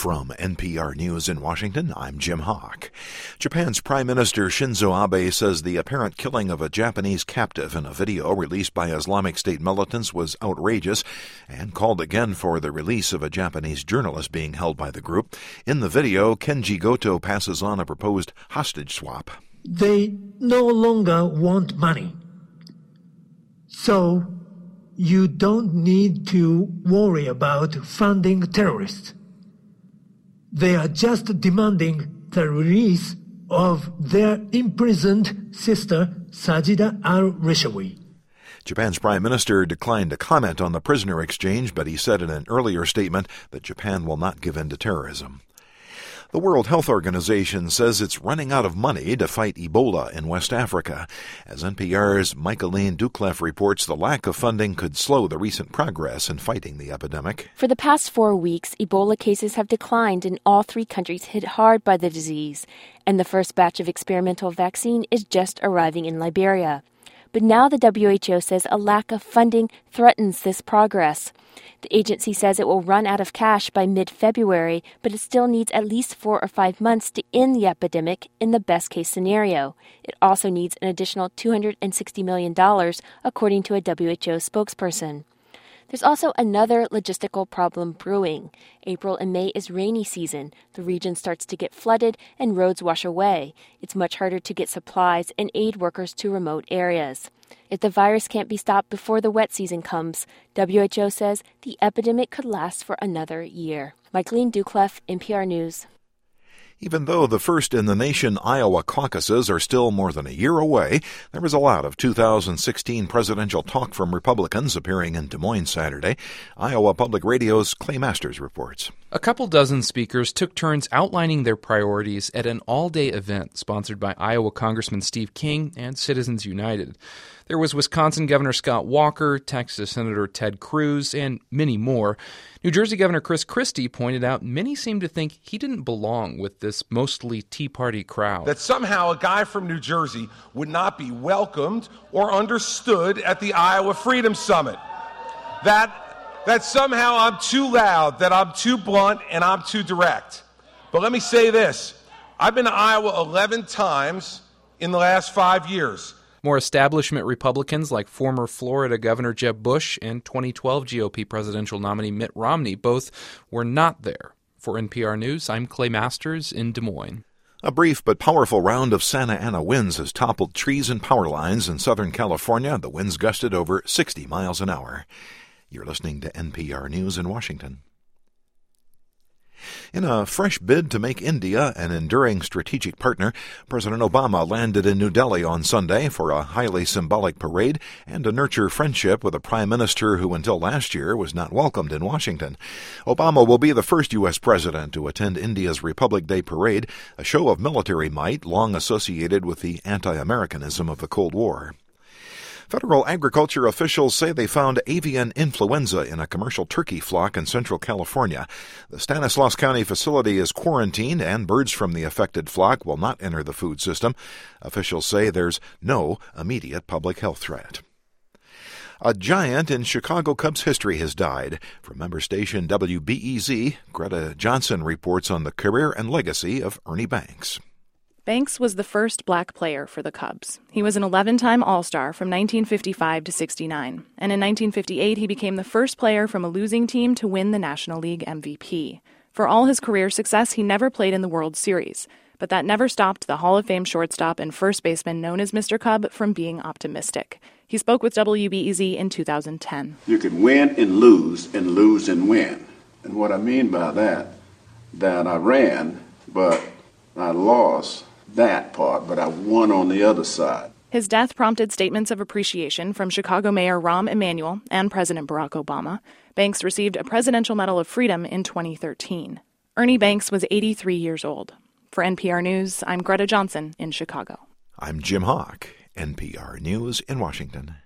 From NPR News in Washington, I'm Jim Hawk. Japan's Prime Minister Shinzo Abe says the apparent killing of a Japanese captive in a video released by Islamic State militants was outrageous and called again for the release of a Japanese journalist being held by the group. In the video, Kenji Goto passes on a proposed hostage swap. They no longer want money. So you don't need to worry about funding terrorists. They are just demanding the release of their imprisoned sister, Sajida al-Rishawi. Japan's prime minister declined to comment on the prisoner exchange, but he said in an earlier statement that Japan will not give in to terrorism. The World Health Organization says it's running out of money to fight Ebola in West Africa. As NPR's Michaeline Duclef reports, the lack of funding could slow the recent progress in fighting the epidemic. For the past 4 weeks, Ebola cases have declined in all 3 countries hit hard by the disease, and the first batch of experimental vaccine is just arriving in Liberia. But now the WHO says a lack of funding threatens this progress. The agency says it will run out of cash by mid-February, but it still needs at least 4 or 5 months to end the epidemic in the best-case scenario. It also needs an additional $260 million, according to a WHO spokesperson. There's also another logistical problem brewing. April and May is rainy season. The region starts to get flooded and roads wash away. It's much harder to get supplies and aid workers to remote areas. If the virus can't be stopped before the wet season comes, WHO says the epidemic could last for another year. Michaeline Duclef, NPR News. Even though the first-in-the-nation Iowa caucuses are still more than a year away, there was a lot of 2016 presidential talk from Republicans appearing in Des Moines Saturday. Iowa Public Radio's Clay Masters reports. A couple dozen speakers took turns outlining their priorities at an all-day event sponsored by Iowa Congressman Steve King and Citizens United. There was Wisconsin Governor Scott Walker, Texas Senator Ted Cruz, and many more. New Jersey Governor Chris Christie pointed out many seem to think he didn't belong with this mostly Tea Party crowd. That somehow a guy from New Jersey would not be welcomed or understood at the Iowa Freedom Summit. That somehow I'm too loud, that I'm too blunt, and I'm too direct. But let me say this. I've been to Iowa 11 times in the last 5 years. More establishment Republicans like former Florida Governor Jeb Bush and 2012 GOP presidential nominee Mitt Romney both were not there. For NPR News, I'm Clay Masters in Des Moines. A brief but powerful round of Santa Ana winds has toppled trees and power lines in Southern California. The winds gusted over 60 miles an hour. You're listening to NPR News in Washington. In a fresh bid to make India an enduring strategic partner, President Obama landed in New Delhi on Sunday for a highly symbolic parade and to nurture friendship with a prime minister who until last year was not welcomed in Washington. Obama will be the first U.S. president to attend India's Republic Day parade, a show of military might long associated with the anti-Americanism of the Cold War. Federal agriculture officials say they found avian influenza in a commercial turkey flock in central California. The Stanislaus County facility is quarantined, and birds from the affected flock will not enter the food system. Officials say there's no immediate public health threat. A giant in Chicago Cubs history has died. From member station WBEZ, Greta Johnson reports on the career and legacy of Ernie Banks. Banks was the first black player for the Cubs. He was an 11-time All-Star from 1955 to 69, and in 1958 he became the first player from a losing team to win the National League MVP. For all his career success, he never played in the World Series, but that never stopped the Hall of Fame shortstop and first baseman known as Mr. Cub from being optimistic. He spoke with WBEZ in 2010. You can win and lose and win. And what I mean by that I ran, but I lost that part, but I won on the other side. His death prompted statements of appreciation from Chicago Mayor Rahm Emanuel and President Barack Obama. Banks received a Presidential Medal of Freedom in 2013. Ernie Banks was 83 years old. For NPR News, I'm Greta Johnson in Chicago. I'm Jim Hawk, NPR News in Washington.